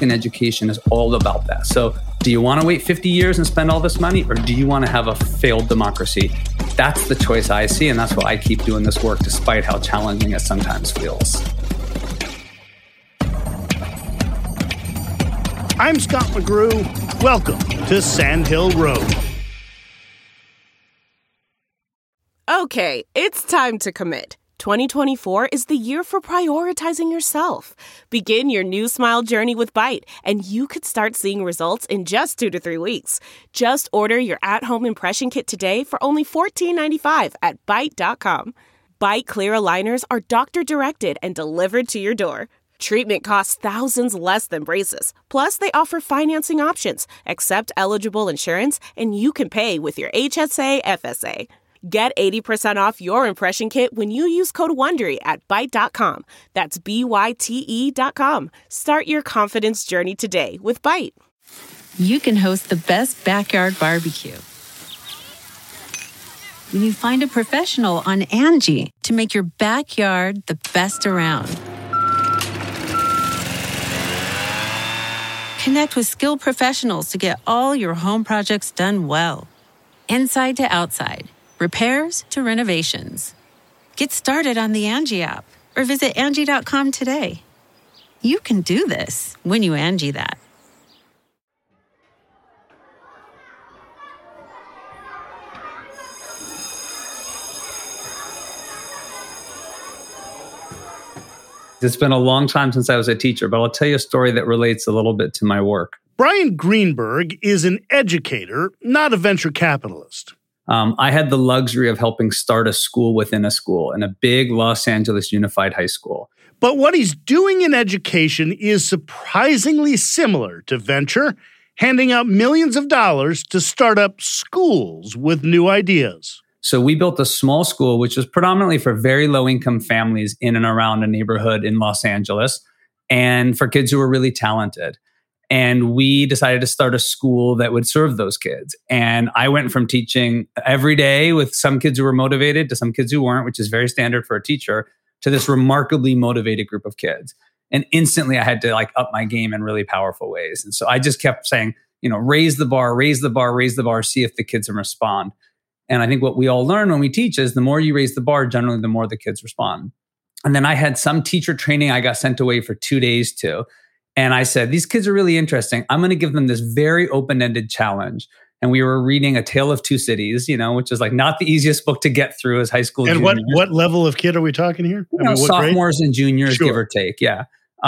in education is all about that. So do you want to wait 50 years and spend all this money, or do you want to have a failed democracy? That's the choice I see, and that's why I keep doing this work despite how challenging it sometimes feels. I'm Scott McGrew. Welcome to Sand Hill Road. Okay, it's time to commit. 2024 is the year for prioritizing yourself. Begin your new smile journey with Byte, and you could start seeing results in just 2 to 3 weeks. Just order your at-home impression kit today for only $14.95 at Byte.com. Byte Clear aligners are doctor-directed and delivered to your door. Treatment costs thousands less than braces. Plus, they offer financing options, accept eligible insurance, and you can pay with your HSA FSA. Get 80% off your impression kit when you use code WONDERY at Byte.com. That's BYTE.com. Start your confidence journey today with Byte. You can host the best backyard barbecue when you find a professional on Angie to make your backyard the best around. Connect with skilled professionals to get all your home projects done well. Inside to outside. Repairs to renovations. Get started on the Angie app or visit Angie.com today. You can do this when you Angie that. It's been a long time since I was a teacher, but I'll tell you a story that relates a little bit to my work. Brian Greenberg is an educator, not a venture capitalist. I had the luxury of helping start a school within a school in a big Los Angeles unified high school. But what he's doing in education is surprisingly similar to venture, handing out millions of dollars to start up schools with new ideas. So we built a small school, which was predominantly for very low-income families in and around a neighborhood in Los Angeles, and for kids who were really talented. And we decided to start a school that would serve those kids. And I went from teaching every day with some kids who were motivated to some kids who weren't, which is very standard for a teacher, to this remarkably motivated group of kids. And instantly I had to up my game in really powerful ways. And so I just kept saying, raise the bar, raise the bar, raise the bar, see if the kids respond. And I think what we all learn when we teach is the more you raise the bar, generally the more the kids respond. And then I had some teacher training I got sent away for 2 days to. And I said, these kids are really interesting. I'm going to give them this very open-ended challenge. And we were reading A Tale of Two Cities, which is not the easiest book to get through as high school and juniors. What level of kid are we talking here? Sophomores and juniors, Sure. give or take. Yeah.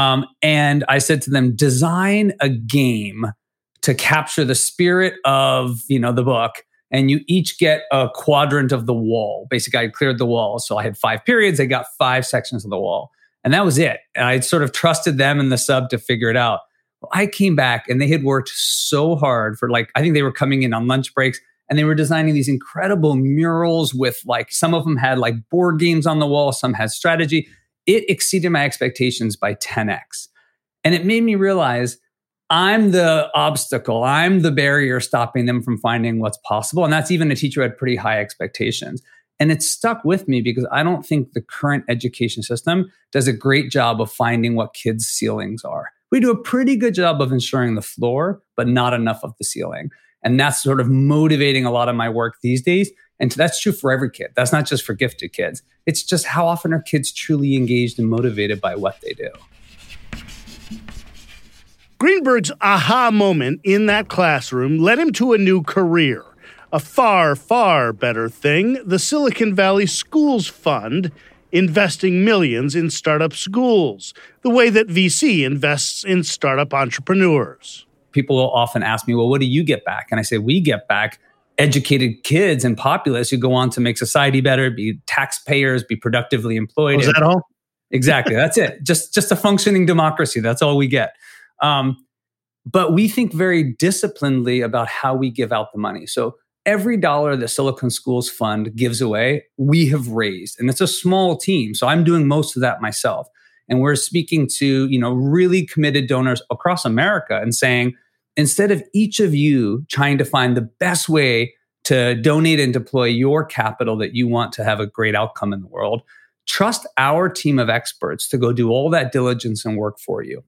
And I said to them, design a game to capture the spirit of, the book. And you each get a quadrant of the wall. Basically, I cleared the wall. So I had 5 periods. I got 5 sections of the wall. And that was it. And I sort of trusted them and the sub to figure it out. Well, I came back and they had worked so hard for I think they were coming in on lunch breaks and they were designing these incredible murals with some of them had board games on the wall. Some had strategy. It exceeded my expectations by 10x. And it made me realize I'm the obstacle. I'm the barrier stopping them from finding what's possible. And that's even a teacher who had pretty high expectations. And it stuck with me because I don't think the current education system does a great job of finding what kids' ceilings are. We do a pretty good job of ensuring the floor, but not enough of the ceiling. And that's sort of motivating a lot of my work these days. And that's true for every kid. That's not just for gifted kids. It's just how often are kids truly engaged and motivated by what they do. Greenberg's aha moment in that classroom led him to a new career. A far, far better thing, the Silicon Valley Schools Fund, investing millions in startup schools, the way that VC invests in startup entrepreneurs. People will often ask me, well, what do you get back? And I say, we get back educated kids and populace who go on to make society better, be taxpayers, be productively employed. Is that all? Exactly. That's it. Just a functioning democracy. That's all we get. But we think very disciplinedly about how we give out the money. So every dollar the Silicon Schools Fund gives away, we have raised. And it's a small team. So I'm doing most of that myself. And we're speaking to, really committed donors across America and saying, instead of each of you trying to find the best way to donate and deploy your capital that you want to have a great outcome in the world, trust our team of experts to go do all that diligence and work for you.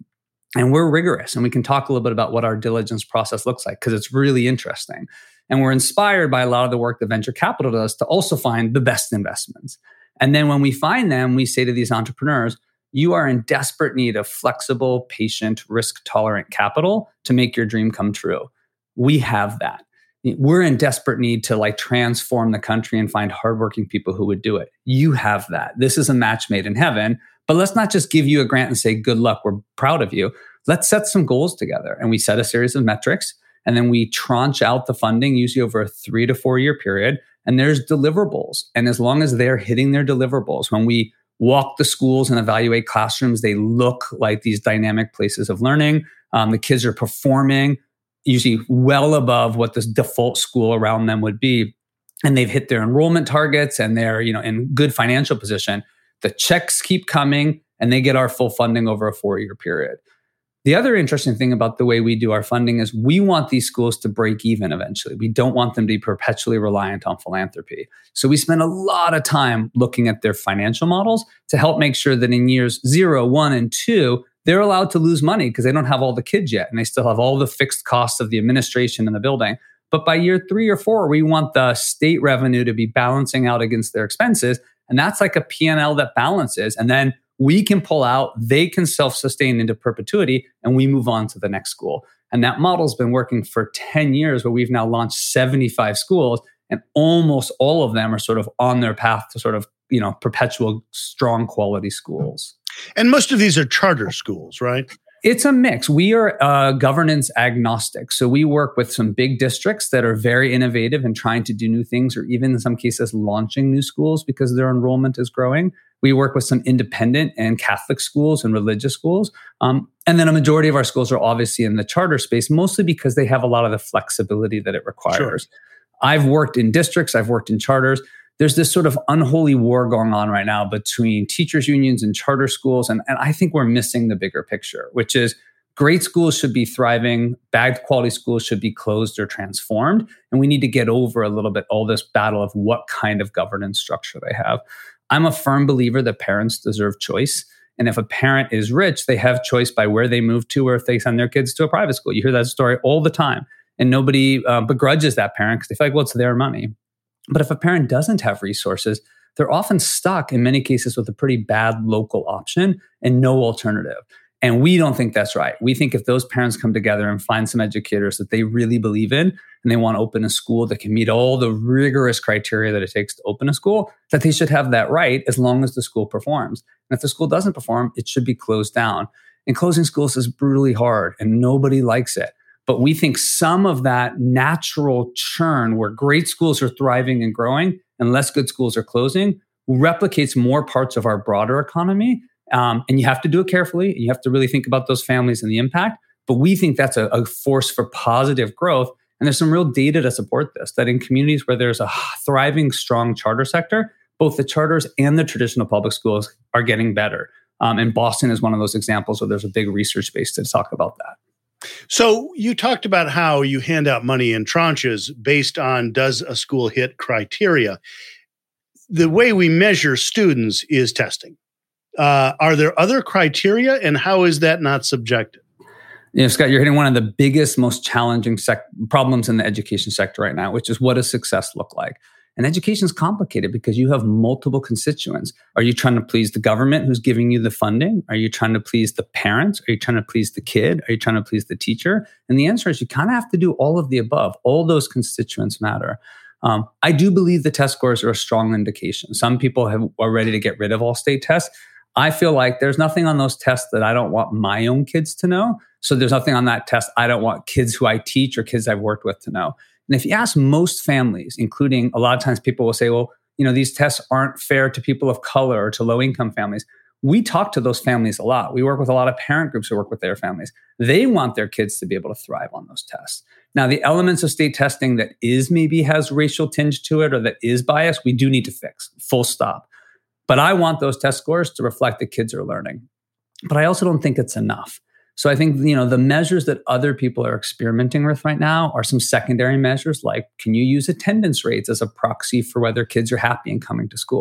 And we're rigorous, and we can talk a little bit about what our diligence process looks like because it's really interesting. And we're inspired by a lot of the work that venture capital does to also find the best investments. And then when we find them, we say to these entrepreneurs, you are in desperate need of flexible, patient, risk-tolerant capital to make your dream come true. We have that. We're in desperate need to transform the country and find hardworking people who would do it. You have that. This is a match made in heaven. But let's not just give you a grant and say, good luck, we're proud of you. Let's set some goals together. And we set a series of metrics, and then we tranche out the funding, usually over a 3 to 4 year period. And there's deliverables. And as long as they're hitting their deliverables, when we walk the schools and evaluate classrooms, they look like these dynamic places of learning. The kids are performing usually well above what the default school around them would be. And they've hit their enrollment targets and they're in good financial position. The checks keep coming and they get our full funding over a 4 year period. The other interesting thing about the way we do our funding is we want these schools to break even eventually. We don't want them to be perpetually reliant on philanthropy. So we spend a lot of time looking at their financial models to help make sure that in years 0, 1, and 2, they're allowed to lose money because they don't have all the kids yet and they still have all the fixed costs of the administration in the building. But by year 3 or 4, we want the state revenue to be balancing out against their expenses. And that's like a P&L that balances. And then we can pull out, they can self-sustain into perpetuity, and we move on to the next school. And that model's been working for 10 years, where we've now launched 75 schools, and almost all of them are sort of on their path to sort of, perpetual, strong quality schools. And most of these are charter schools, right? It's a mix. We are governance agnostic. So we work with some big districts that are very innovative and trying to do new things, or even in some cases launching new schools because their enrollment is growing. We work with some independent and Catholic schools and religious schools. And then a majority of our schools are obviously in the charter space, mostly because they have a lot of the flexibility that it requires. Sure. I've worked in districts, I've worked in charters. There's this sort of unholy war going on right now between teachers' unions and charter schools. And I think we're missing the bigger picture, which is great schools should be thriving, bad quality schools should be closed or transformed. And we need to get over a little bit all this battle of what kind of governance structure they have. I'm a firm believer that parents deserve choice. And if a parent is rich, they have choice by where they move to or if they send their kids to a private school. You hear that story all the time. And nobody begrudges that parent because they feel like, well, it's their money. But if a parent doesn't have resources, they're often stuck in many cases with a pretty bad local option and no alternative. And we don't think that's right. We think if those parents come together and find some educators that they really believe in and they want to open a school that can meet all the rigorous criteria that it takes to open a school, that they should have that right as long as the school performs. And if the school doesn't perform, it should be closed down. And closing schools is brutally hard and nobody likes it. But we think some of that natural churn where great schools are thriving and growing and less good schools are closing replicates more parts of our broader economy. And you have to do it carefully. And you have to really think about those families and the impact. But we think that's a force for positive growth. And there's some real data to support this, that in communities where there's a thriving, strong charter sector, both the charters and the traditional public schools are getting better. And Boston is one of those examples where there's a big research base to talk about that. So you talked about how you hand out money in tranches based on does a school hit criteria. The way we measure students is testing. Are there other criteria, and how is that not subjective? Scott, you're hitting one of the biggest, most challenging problems in the education sector right now, which is what does success look like? And education is complicated because you have multiple constituents. Are you trying to please the government who's giving you the funding? Are you trying to please the parents? Are you trying to please the kid? Are you trying to please the teacher? And the answer is you kind of have to do all of the above. All those constituents matter. I do believe the test scores are a strong indication. Some people are ready to get rid of all state tests. I feel like there's nothing on those tests that I don't want my own kids to know. So there's nothing on that test I don't want kids who I teach or kids I've worked with to know. And if you ask most families, including a lot of times people will say, well, these tests aren't fair to people of color or to low-income families. We talk to those families a lot. We work with a lot of parent groups who work with their families. They want their kids to be able to thrive on those tests. Now, the elements of state testing that maybe has racial tinge to it or that is biased, we do need to fix, full stop. But I want those test scores to reflect that kids are learning. But I also don't think it's enough. So I think, the measures that other people are experimenting with right now are some secondary measures like, can you use attendance rates as a proxy for whether kids are happy and coming to school?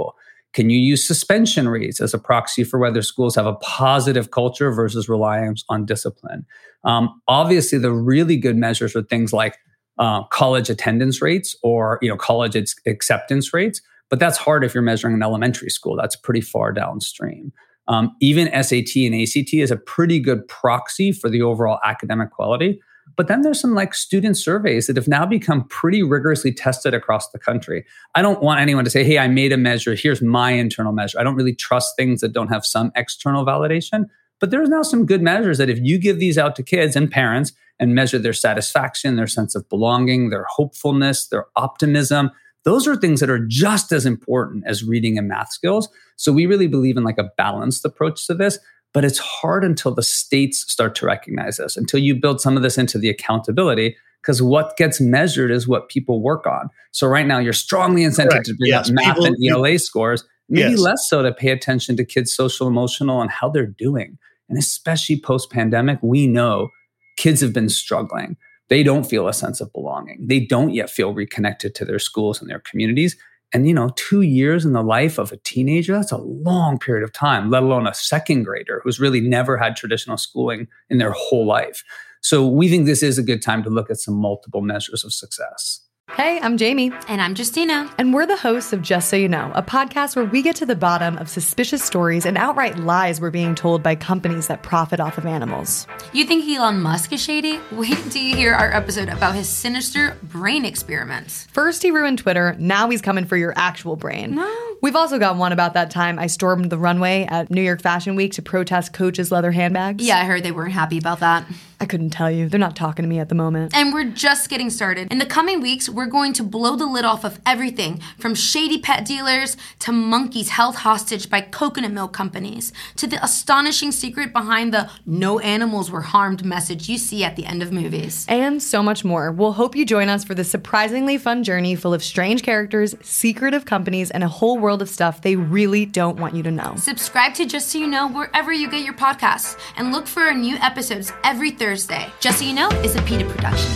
Can you use suspension rates as a proxy for whether schools have a positive culture versus reliance on discipline? Obviously, the really good measures are things like college attendance rates or college acceptance rates, but that's hard if you're measuring an elementary school. That's pretty far downstream. Even SAT and ACT is a pretty good proxy for the overall academic quality. But then there's some student surveys that have now become pretty rigorously tested across the country. I don't want anyone to say, hey, I made a measure. Here's my internal measure. I don't really trust things that don't have some external validation. But there's now some good measures that if you give these out to kids and parents and measure their satisfaction, their sense of belonging, their hopefulness, their optimism, those are things that are just as important as reading and math skills. So we really believe in a balanced approach to this. But it's hard until the states start to recognize this, until you build some of this into the accountability, because what gets measured is what people work on. So right now, you're strongly incented to bring up math and ELA scores, maybe less so to pay attention to kids' social, emotional, and how they're doing. And especially post-pandemic, we know kids have been struggling. They don't feel a sense of belonging. They don't yet feel reconnected to their schools and their communities. And, 2 years in the life of a teenager, that's a long period of time, let alone a second grader who's really never had traditional schooling in their whole life. So we think this is a good time to look at some multiple measures of success. Hey, I'm Jamie. And I'm Justina. And we're the hosts of Just So You Know, a podcast where we get to the bottom of suspicious stories and outright lies we're being told by companies that profit off of animals. You think Elon Musk is shady? Wait till you hear our episode about his sinister brain experiments. First he ruined Twitter, now he's coming for your actual brain. No. We've also got one about that time I stormed the runway at New York Fashion Week to protest Coach's leather handbags. Yeah, I heard they weren't happy about that. I couldn't tell you. They're not talking to me at the moment. And we're just getting started. In the coming weeks, we're going to blow the lid off of everything from shady pet dealers to monkeys held hostage by coconut milk companies to the astonishing secret behind the no animals were harmed message you see at the end of movies. And so much more. We'll hope you join us for this surprisingly fun journey full of strange characters, secretive companies, and a whole world of stuff they really don't want you to know. Subscribe to Just So You Know wherever you get your podcasts and look for our new episodes every Thursday. Just So You Know is a PETA production.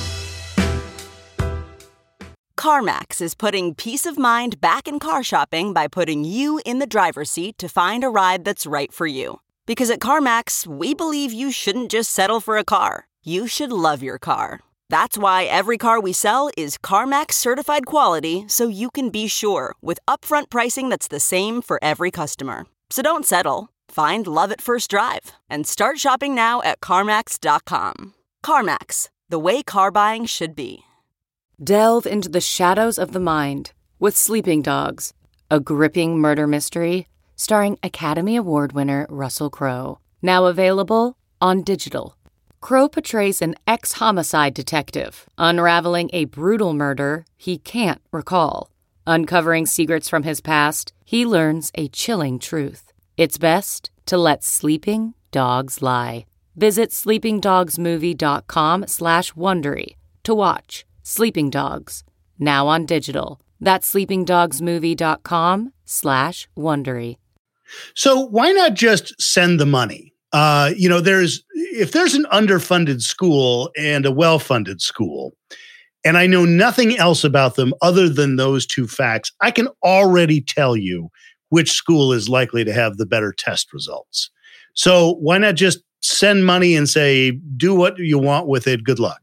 CarMax is putting peace of mind back in car shopping by putting you in the driver's seat to find a ride that's right for you. Because at CarMax, we believe you shouldn't just settle for a car. You should love your car. That's why every car we sell is CarMax certified quality, so you can be sure with upfront pricing that's the same for every customer. So don't settle. Find love at first drive and start shopping now at CarMax.com. CarMax, the way car buying should be. Delve into the shadows of the mind with Sleeping Dogs, a gripping murder mystery starring Academy Award winner Russell Crowe. Now available on digital. Crowe portrays an ex-homicide detective unraveling a brutal murder he can't recall. Uncovering secrets from his past, he learns a chilling truth. It's best to let sleeping dogs lie. Visit sleepingdogsmovie.com/Wondery to watch Sleeping Dogs, now on digital. That's sleepingdogsmovie.com/Wondery. So why not just send the money? If there's an underfunded school and a well-funded school, and I know nothing else about them other than those two facts, I can already tell you which school is likely to have the better test results. So why not just send money and say, do what you want with it, good luck?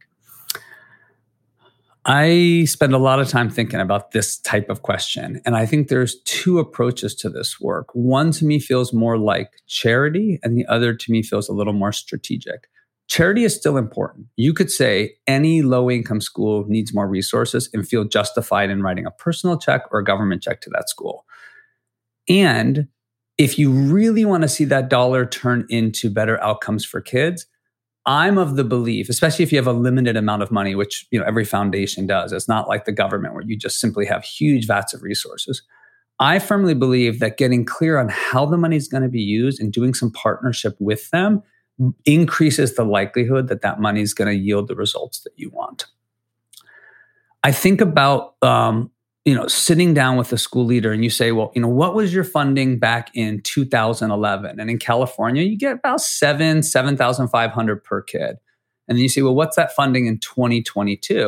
I spend a lot of time thinking about this type of question. And I think there's two approaches to this work. One to me feels more like charity, and the other to me feels a little more strategic. Charity is still important. You could say any low-income school needs more resources and feel justified in writing a personal check or a government check to that school. And if you really want to see that dollar turn into better outcomes for kids, I'm of the belief, especially if you have a limited amount of money, which every foundation does. It's not like the government where you just simply have huge vats of resources. I firmly believe that getting clear on how the money is going to be used and doing some partnership with them increases the likelihood that that money is going to yield the results that you want. I think about sitting down with a school leader and you say, well, what was your funding back in 2011? And in California, you get about $7,500 per kid. And then you say, well, what's that funding in 2022?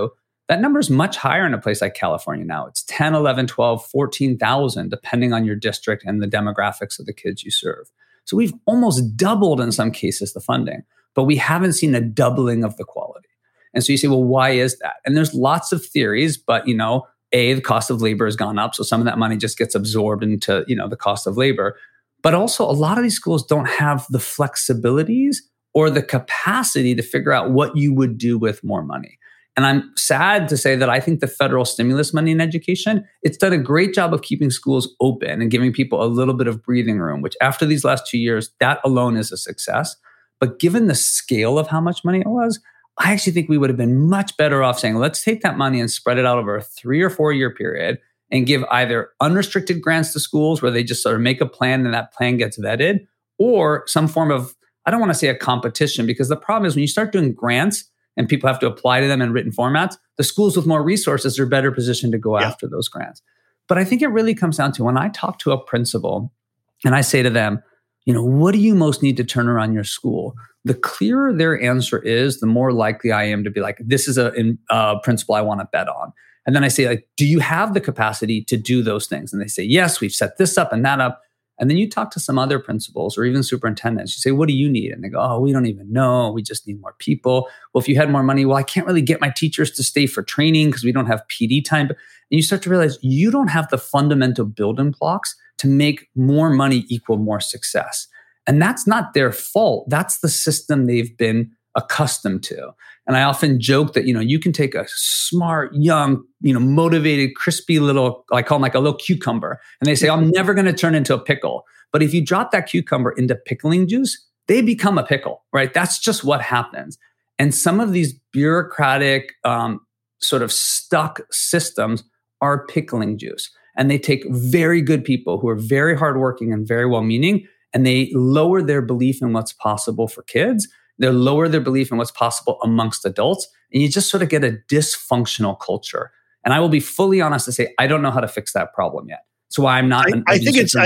That number is much higher in a place like California now. It's 10, 11, 12, 14,000, depending on your district and the demographics of the kids you serve. So we've almost doubled in some cases the funding, but we haven't seen a doubling of the quality. And so you say, well, why is that? And there's lots of theories, but the cost of labor has gone up. So some of that money just gets absorbed into, the cost of labor. But also a lot of these schools don't have the flexibilities or the capacity to figure out what you would do with more money. And I'm sad to say that I think the federal stimulus money in education, it's done a great job of keeping schools open and giving people a little bit of breathing room, which after these last 2 years, that alone is a success. But given the scale of how much money it was, I actually think we would have been much better off saying, let's take that money and spread it out over a 3 or 4 year period and give either unrestricted grants to schools where they just sort of make a plan and that plan gets vetted, or some form of, I don't want to say a competition, because the problem is when you start doing grants and people have to apply to them in written formats, the schools with more resources are better positioned to go after those grants. But I think it really comes down to when I talk to a principal and I say to them, what do you most need to turn around your school? The clearer their answer is, the more likely I am to be like, this is a principle I want to bet on. And then I say, like, do you have the capacity to do those things? And they say, yes, we've set this up and that up. And then you talk to some other principals or even superintendents. You say, what do you need? And they go, oh, we don't even know. We just need more people. Well, if you had more money, well, I can't really get my teachers to stay for training because we don't have PD time. And you start to realize you don't have the fundamental building blocks to make more money equal more success. And that's not their fault. That's the system they've been accustomed to. And I often joke that, you can take a smart, young, motivated, crispy little, I call them like a little cucumber. And they say, I'm never going to turn into a pickle. But if you drop that cucumber into pickling juice, they become a pickle, right? That's just what happens. And some of these bureaucratic, sort of stuck systems are pickling juice. And they take very good people who are very hardworking and very well-meaning, and they lower their belief in what's possible for kids. They lower their belief in what's possible amongst adults. And you just sort of get a dysfunctional culture. And I will be fully honest to say, I don't know how to fix that problem yet. So I'm not. I think it's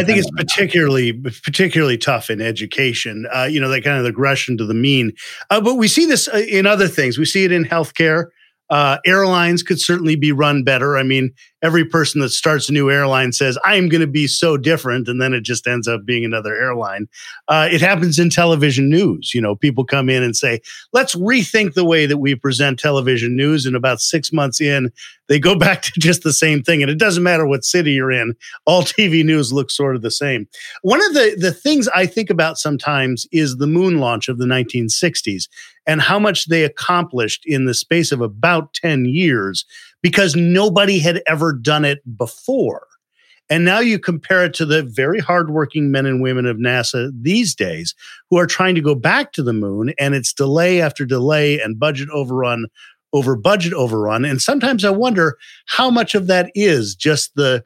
particularly tough in education. That kind of aggression to the mean. But we see this in other things. We see it in healthcare. Airlines could certainly be run better. I mean, every person that starts a new airline says, I am going to be so different. And then it just ends up being another airline. It happens in television news. People come in and say, let's rethink the way that we present television news. And about 6 months in, they go back to just the same thing. And it doesn't matter what city you're in. All TV news looks sort of the same. One of the things I think about sometimes is the moon launch of the 1960s and how much they accomplished in the space of about 10 years because nobody had ever done it before. And now you compare it to the very hardworking men and women of NASA these days who are trying to go back to the moon, and it's delay after delay and budget overrun over budget overrun. And sometimes I wonder how much of that is just the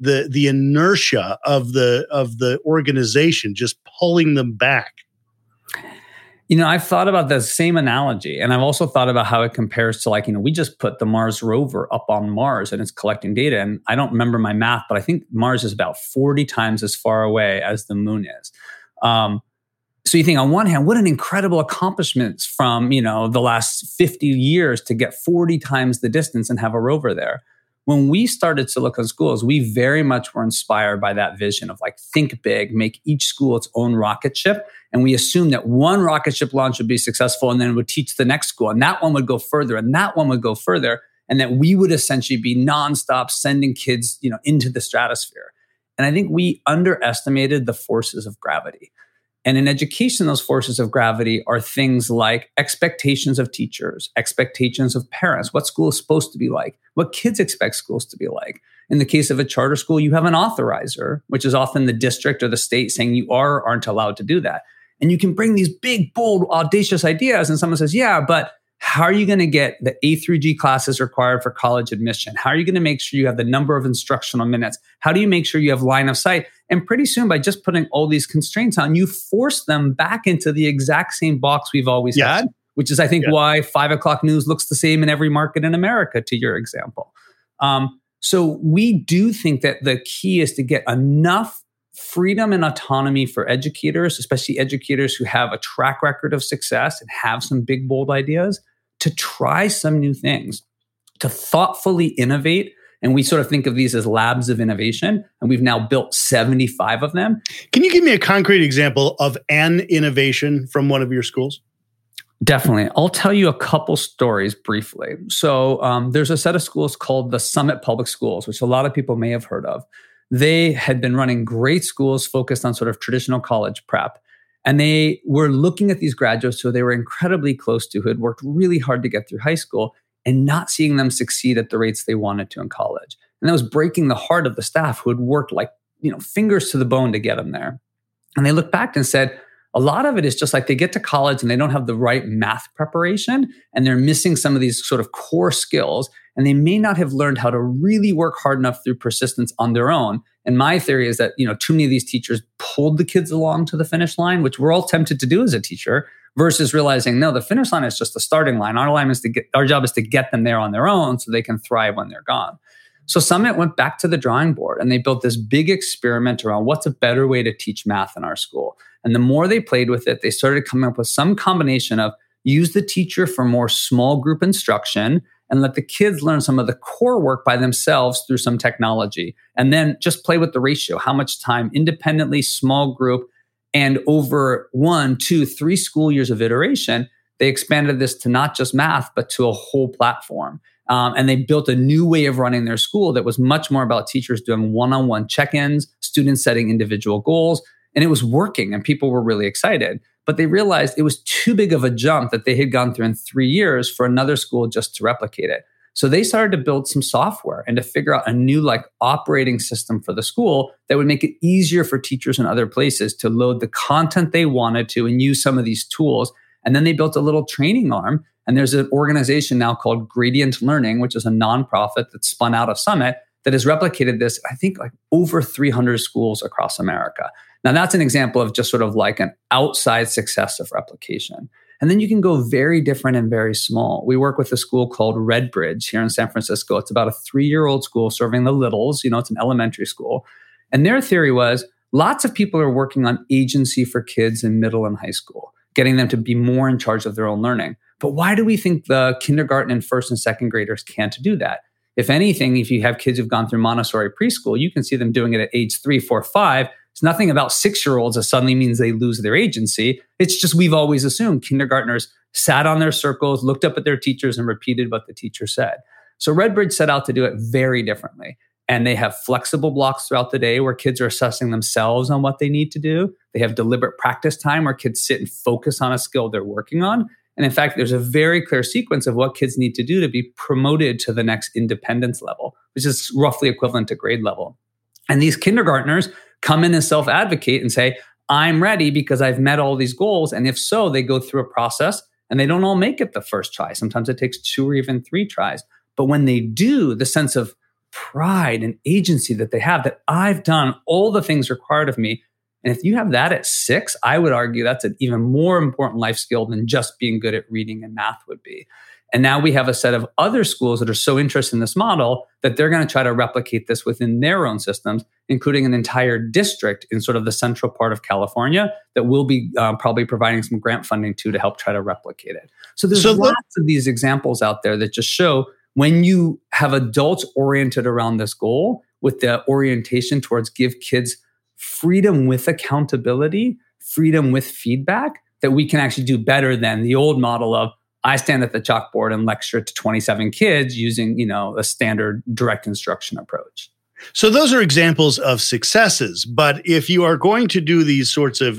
inertia of the organization just pulling them back. I've thought about the same analogy, and I've also thought about how it compares to we just put the Mars rover up on Mars and it's collecting data. And I don't remember my math, but I think Mars is about 40 times as far away as the moon is. So you think on one hand, what an incredible accomplishment from, the last 50 years to get 40 times the distance and have a rover there. When we started Silicon Schools, we very much were inspired by that vision of think big, make each school its own rocket ship. And we assumed that one rocket ship launch would be successful and then it would teach the next school. And that one would go further and that one would go further. And that we would essentially be nonstop sending kids, into the stratosphere. And I think we underestimated the forces of gravity. And in education, those forces of gravity are things like expectations of teachers, expectations of parents, what school is supposed to be like, what kids expect schools to be like. In the case of a charter school, you have an authorizer, which is often the district or the state saying you are or aren't allowed to do that. And you can bring these big, bold, audacious ideas. And someone says, yeah, but how are you going to get the A through G classes required for college admission? How are you going to make sure you have the number of instructional minutes? How do you make sure you have line of sight? And pretty soon, by just putting all these constraints on, you force them back into the exact same box we've always had, which is, I think, why 5 o'clock news looks the same in every market in America, to your example. So we do think that the key is to get enough freedom and autonomy for educators, especially educators who have a track record of success and have some big, bold ideas, to try some new things, to thoughtfully innovate. And we sort of think of these as labs of innovation. And we've now built 75 of them. Can you give me a concrete example of an innovation from one of your schools? Definitely. I'll tell you a couple stories briefly. So there's a set of schools called the Summit Public Schools, which a lot of people may have heard of. They had been running great schools focused on sort of traditional college prep. And they were looking at these graduates who they were incredibly close to, who had worked really hard to get through high school, and not seeing them succeed at the rates they wanted to in college. And that was breaking the heart of the staff who had worked like, fingers to the bone to get them there. And they looked back and said, a lot of it is just like they get to college and they don't have the right math preparation and they're missing some of these sort of core skills, and they may not have learned how to really work hard enough through persistence on their own. And my theory is that, too many of these teachers pulled the kids along to the finish line, which we're all tempted to do as a teacher, versus realizing, no, the finish line is just the starting line. Our job is to get them there on their own so they can thrive when they're gone. So Summit went back to the drawing board and they built this big experiment around what's a better way to teach math in our school. And the more they played with it, they started coming up with some combination of use the teacher for more small group instruction and let the kids learn some of the core work by themselves through some technology. And then just play with the ratio, how much time independently, small group, and over 1, 2, 3 school years of iteration, they expanded this to not just math, but to a whole platform. And they built a new way of running their school that was much more about teachers doing one-on-one check-ins, students setting individual goals. And it was working and people were really excited. But they realized it was too big of a jump that they had gone through in 3 years for another school just to replicate it. So they started to build some software and to figure out a new operating system for the school that would make it easier for teachers in other places to load the content they wanted to and use some of these tools. And then they built a little training arm. And there's an organization now called Gradient Learning, which is a nonprofit that spun out of Summit that has replicated this, I think, over 300 schools across America. Now, that's an example of just sort of an outside success of replication. And then you can go very different and very small. We work with a school called Redbridge here in San Francisco. It's about a 3-year-old school serving the littles. It's an elementary school. And their theory was lots of people are working on agency for kids in middle and high school, getting them to be more in charge of their own learning. But why do we think the kindergarten and first and second graders can't do that? If anything, if you have kids who've gone through Montessori preschool, you can see them doing it at age 3, 4, 5. It's nothing about 6-year-olds that suddenly means they lose their agency. It's just we've always assumed kindergartners sat on their circles, looked up at their teachers, and repeated what the teacher said. So Redbridge set out to do it very differently. And they have flexible blocks throughout the day where kids are assessing themselves on what they need to do. They have deliberate practice time where kids sit and focus on a skill they're working on. And in fact, there's a very clear sequence of what kids need to do to be promoted to the next independence level, which is roughly equivalent to grade level. And these kindergartners come in and self-advocate and say, I'm ready because I've met all these goals. And if so, they go through a process and they don't all make it the first try. Sometimes it takes 2 or even 3 tries. But when they do, the sense of pride and agency that they have, that I've done all the things required of me. And if you have that at 6, I would argue that's an even more important life skill than just being good at reading and math would be. And now we have a set of other schools that are so interested in this model that they're going to try to replicate this within their own systems, including an entire district in sort of the central part of California that we'll be probably providing some grant funding to help try to replicate it. So there's lots of these examples out there that just show when you have adults oriented around this goal with the orientation towards give kids freedom with accountability, freedom with feedback, that we can actually do better than the old model of I stand at the chalkboard and lecture to 27 kids using, a standard direct instruction approach. So those are examples of successes. But if you are going to do these sorts of,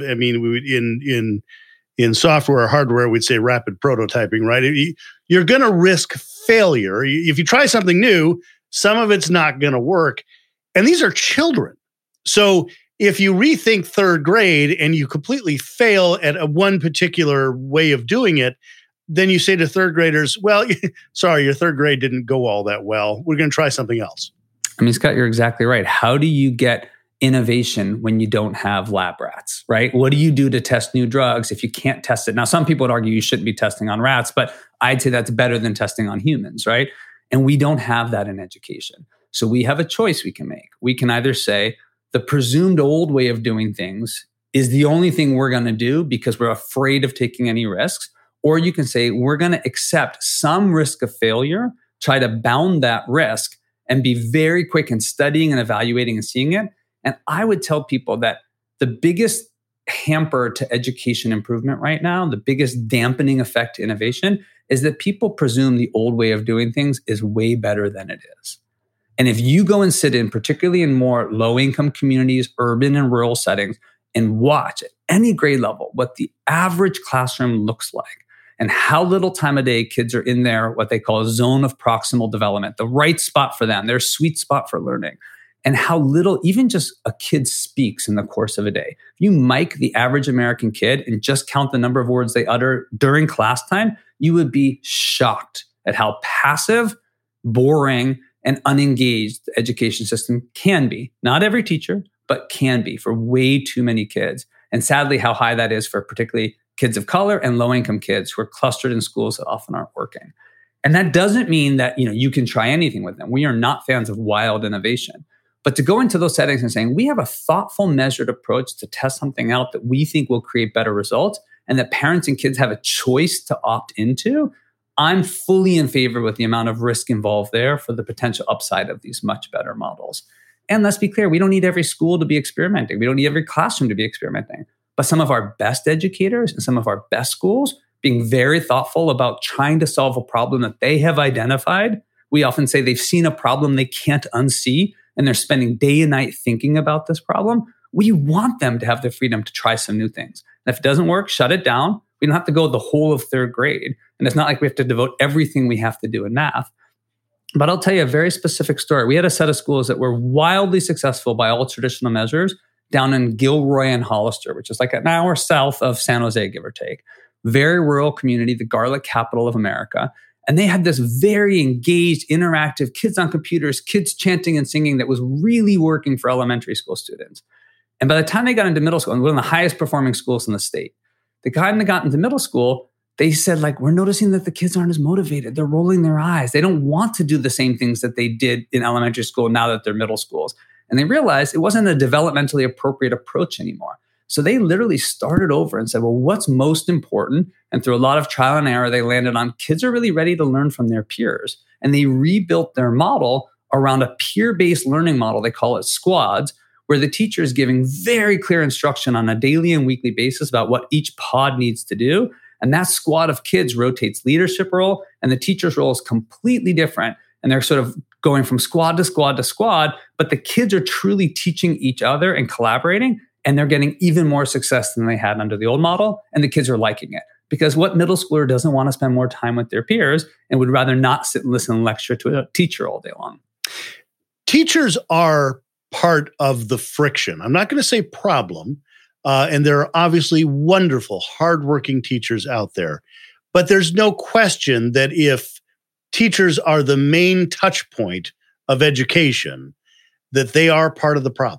in software or hardware, we'd say rapid prototyping, right? You're going to risk failure. If you try something new, some of it's not going to work. And these are children. So if you rethink third grade and you completely fail at one particular way of doing it, then you say to third graders, well, sorry, your third grade didn't go all that well. We're going to try something else. Scott, you're exactly right. How do you get innovation when you don't have lab rats, right? What do you do to test new drugs if you can't test it? Now, some people would argue you shouldn't be testing on rats, but I'd say that's better than testing on humans, right? And we don't have that in education. So we have a choice we can make. We can either say the presumed old way of doing things is the only thing we're going to do because we're afraid of taking any risks. Or you can say, we're going to accept some risk of failure try to bound that risk and be very quick in studying and evaluating and seeing it. And I would tell people that the biggest hamper to education improvement right now, the biggest dampening effect to innovation, is that people presume the old way of doing things is way better than it is. And if you go and sit in, particularly in more low-income communities, urban and rural settings, and watch at any grade level what the average classroom looks like and how little time of day kids are in there, what they call a zone of proximal development, the right spot for them, their sweet spot for learning, and how little even just a kid speaks in the course of a day. If you mic the average American kid and just count the number of words they utter during class time, you would be shocked at how passive, boring, and unengaged the education system can be. Not every teacher, but can be for way too many kids. And sadly, how high that is for particularly kids of color and low-income kids who are clustered in schools that often aren't working. And that doesn't mean that you can try anything with them. We are not fans of wild innovation. But to go into those settings and saying, we have a thoughtful, measured approach to test something out that we think will create better results and that parents and kids have a choice to opt into, I'm fully in favor with the amount of risk involved there for the potential upside of these much better models. And let's be clear, we don't need every school to be experimenting. We don't need every classroom to be experimenting. But some of our best educators and some of our best schools being very thoughtful about trying to solve a problem that they have identified. We often say they've seen a problem they can't unsee, and they're spending day and night thinking about this problem. We want them to have the freedom to try some new things. And if it doesn't work, shut it down. We don't have to go the whole of third grade. And it's not like we have to devote everything we have to do in math. But I'll tell you a very specific story. We had a set of schools that were wildly successful by all traditional measures down in Gilroy and Hollister, which is like an hour south of San Jose, give or take. Very rural community, the garlic capital of America. And they had this very engaged, interactive, kids on computers, kids chanting and singing that was really working for elementary school students. And by the time they got into middle school, and one of the highest performing schools in the state, the time they got into middle school, they said, we're noticing that the kids aren't as motivated. They're rolling their eyes. They don't want to do the same things that they did in elementary school now that they're middle schools. And they realized it wasn't a developmentally appropriate approach anymore. So they literally started over and said, well, what's most important? And through a lot of trial and error, they landed on kids are really ready to learn from their peers. And they rebuilt their model around a peer-based learning model. They call it squads, where the teacher is giving very clear instruction on a daily and weekly basis about what each pod needs to do. And that squad of kids rotates leadership role, and the teacher's role is completely different. And they're sort of going from squad to squad to squad, but the kids are truly teaching each other and collaborating, and they're getting even more success than they had under the old model, and the kids are liking it. Because what middle schooler doesn't want to spend more time with their peers and would rather not sit and listen and lecture to a teacher all day long? Teachers are part of the friction. I'm not going to say problem, and there are obviously wonderful, hardworking teachers out there. But there's no question that if teachers are the main touch point of education, that they are part of the problem.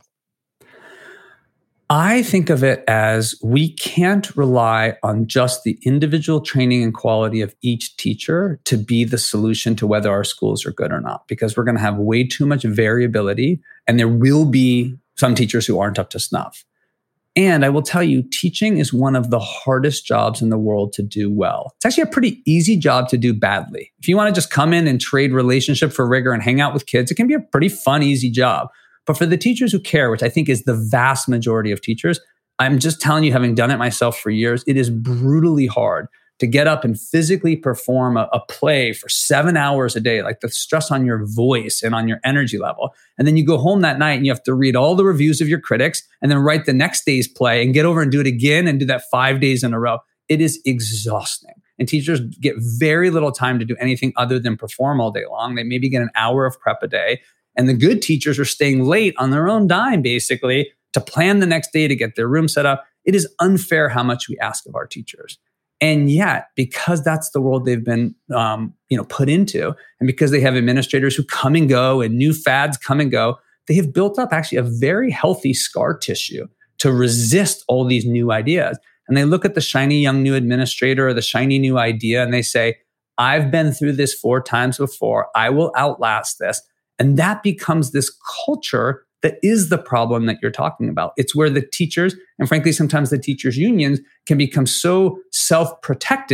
I think of it as we can't rely on just the individual training and quality of each teacher to be the solution to whether our schools are good or not, because we're going to have way too much variability, and there will be some teachers who aren't up to snuff. And I will tell you, teaching is one of the hardest jobs in the world to do well. It's actually a pretty easy job to do badly. If you want to just come in and trade relationship for rigor and hang out with kids, it can be a pretty fun, easy job. But for the teachers who care, which I think is the vast majority of teachers, I'm just telling you, having done it myself for years, it is brutally hard to get up and physically perform a play for 7 hours a day, like the stress on your voice and on your energy level. And then you go home that night and you have to read all the reviews of your critics and then write the next day's play and get over and do it again and do that 5 days in a row. It is exhausting. And teachers get very little time to do anything other than perform all day long. They maybe get an hour of prep a day. And the good teachers are staying late on their own dime, basically, to plan the next day to get their room set up. It is unfair how much we ask of our teachers. And yet, because that's the world they've been put into, and because they have administrators who come and go and new fads come and go, they have built up actually a very healthy scar tissue to resist all these new ideas. And they look at the shiny young new administrator or the shiny new idea and they say, I've been through this 4 times before. I will outlast this. And that becomes this culture that is the problem that you're talking about. It's where the teachers, and frankly, sometimes the teachers' unions, can become so self-protective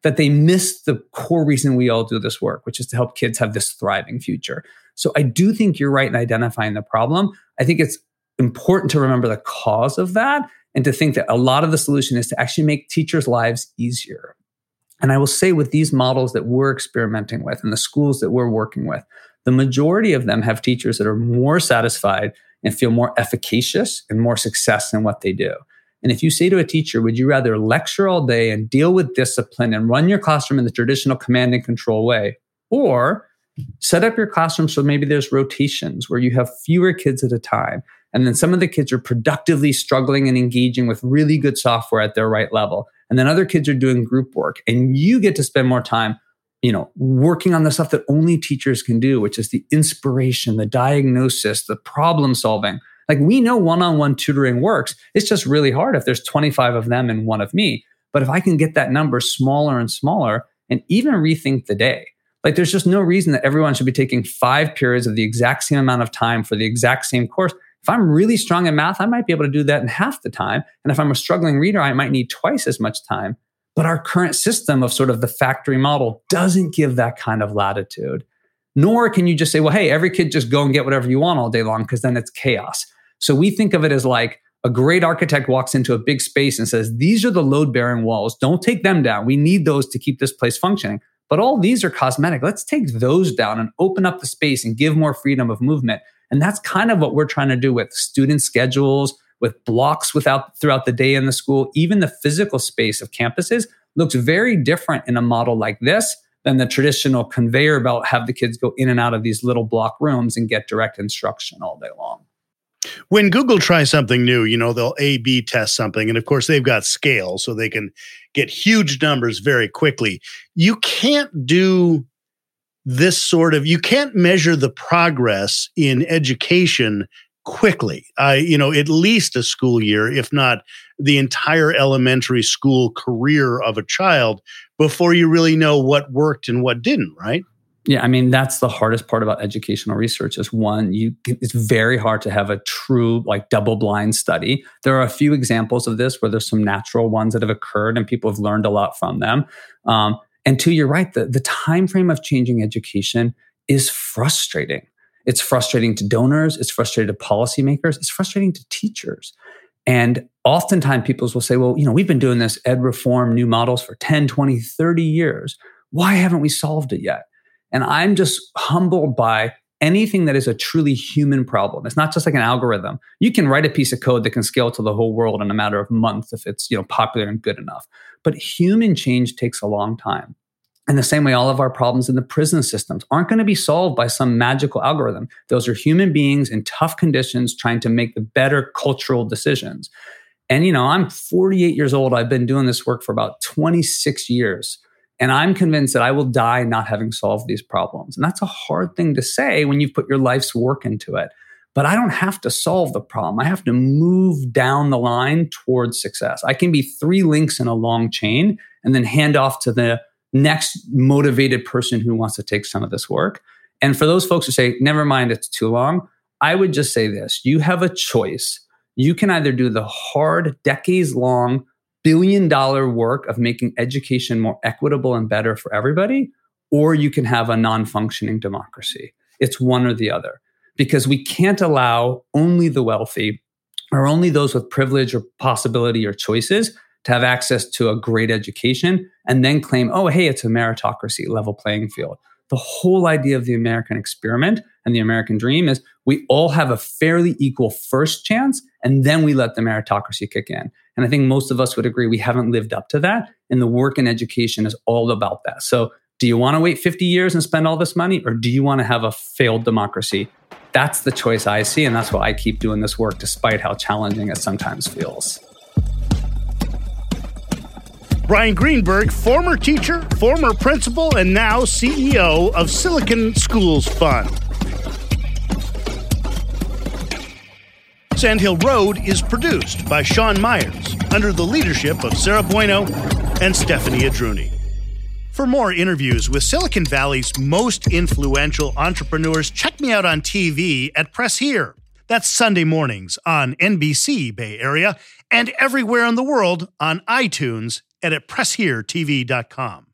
that they miss the core reason we all do this work, which is to help kids have this thriving future. So I do think you're right in identifying the problem. I think it's important to remember the cause of that and to think that a lot of the solution is to actually make teachers' lives easier. And I will say with these models that we're experimenting with and the schools that we're working with, the majority of them have teachers that are more satisfied and feel more efficacious and more success in what they do. And if you say to a teacher, would you rather lecture all day and deal with discipline and run your classroom in the traditional command and control way, or set up your classroom so maybe there's rotations where you have fewer kids at a time, and then some of the kids are productively struggling and engaging with really good software at their right level, and then other kids are doing group work, and you get to spend more time, working on the stuff that only teachers can do, which is the inspiration, the diagnosis, the problem solving. Like, we know one-on-one tutoring works. It's just really hard if there's 25 of them and one of me. But if I can get that number smaller and smaller and even rethink the day, like, there's just no reason that everyone should be taking 5 periods of the exact same amount of time for the exact same course. If I'm really strong in math, I might be able to do that in half the time. And if I'm a struggling reader, I might need twice as much time. But our current system of sort of the factory model doesn't give that kind of latitude. Nor can you just say, well, hey, every kid just go and get whatever you want all day long, because then it's chaos. So we think of it as like a great architect walks into a big space and says, these are the load-bearing walls. Don't take them down. We need those to keep this place functioning. But all these are cosmetic. Let's take those down and open up the space and give more freedom of movement. And that's kind of what we're trying to do with student schedules, with blocks throughout the day in the school. Even the physical space of campuses looks very different in a model like this than the traditional conveyor belt, have the kids go in and out of these little block rooms and get direct instruction all day long. When Google tries something new, they'll A/B test something. And of course, they've got scale, so they can get huge numbers very quickly. You can't do this you can't measure the progress in education quickly. At least a school year, if not the entire elementary school career of a child, before you really know what worked and what didn't, right? Yeah, I mean, that's the hardest part about educational research is one, it's very hard to have a true double-blind study. There are a few examples of this where there's some natural ones that have occurred and people have learned a lot from them. And two, you're right, the time frame of changing education is frustrating. It's frustrating to donors, it's frustrating to policymakers, it's frustrating to teachers. And oftentimes people will say, well, we've been doing this ed reform, new models for 10, 20, 30 years. Why haven't we solved it yet? And I'm just humbled by anything that is a truly human problem. It's not just like an algorithm. You can write a piece of code that can scale to the whole world in a matter of months if it's popular and good enough. But human change takes a long time. In the same way, all of our problems in the prison systems aren't going to be solved by some magical algorithm. Those are human beings in tough conditions trying to make the better cultural decisions. And, I'm 48 years old. I've been doing this work for about 26 years. And I'm convinced that I will die not having solved these problems. And that's a hard thing to say when you've put your life's work into it. But I don't have to solve the problem. I have to move down the line towards success. I can be 3 links in a long chain and then hand off to the next motivated person who wants to take some of this work. And for those folks who say, never mind, it's too long, I would just say this. You have a choice. You can either do the hard, decades-long, billion-dollar work of making education more equitable and better for everybody, or you can have a non-functioning democracy. It's one or the other. Because we can't allow only the wealthy or only those with privilege or possibility or choices to have access to a great education and then claim, oh, hey, it's a meritocracy, level playing field. The whole idea of the American experiment and the American dream is we all have a fairly equal first chance, and then we let the meritocracy kick in. And I think most of us would agree we haven't lived up to that, and the work in education is all about that. So do you want to wait 50 years and spend all this money, or do you want to have a failed democracy? That's the choice I see, and that's why I keep doing this work despite how challenging it sometimes feels. Brian Greenberg, former teacher, former principal, and now CEO of Silicon Schools Fund. Sand Hill Road is produced by Sean Myers under the leadership of Sarah Bueno and Stephanie Adruni. For more interviews with Silicon Valley's most influential entrepreneurs, check me out on TV at Press Here. That's Sunday mornings on NBC Bay Area and everywhere in the world on iTunes and at PressHereTV.com.